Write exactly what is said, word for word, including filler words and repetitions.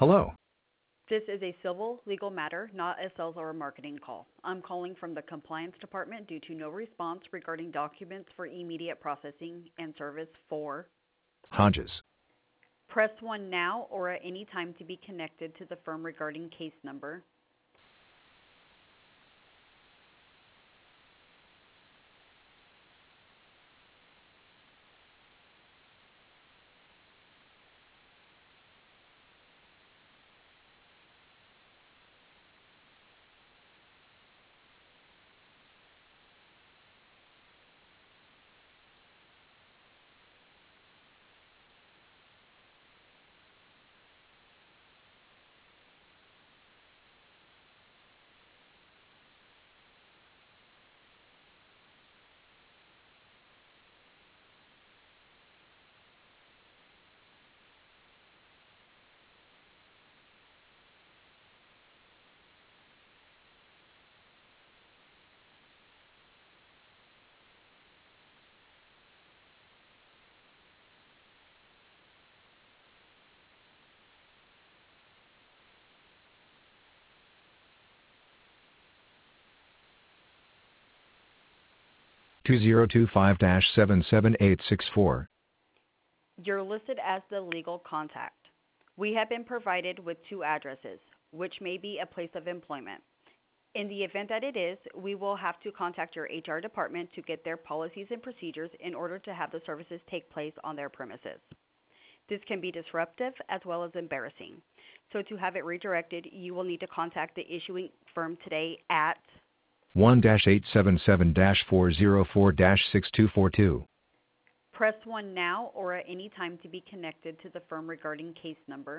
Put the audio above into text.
Hello. This is a civil legal matter, not a sales or a marketing call. I'm calling from the compliance department due to no response regarding documents for immediate processing and service for. Hodges. Press one now or at any time to be connected to the firm regarding case number. two zero two five dash seven seven eight six four. You're listed as the legal contact. We have been provided with two addresses, which may be a place of employment. In the event that it is, we will have to contact your H R department to get their policies and procedures in order to have the services take place on their premises. This can be disruptive as well as embarrassing. So to have it redirected, you will need to contact the issuing firm today at one eight seven seven four zero four six two four two. press one now or at any time to be connected to the firm regarding case number.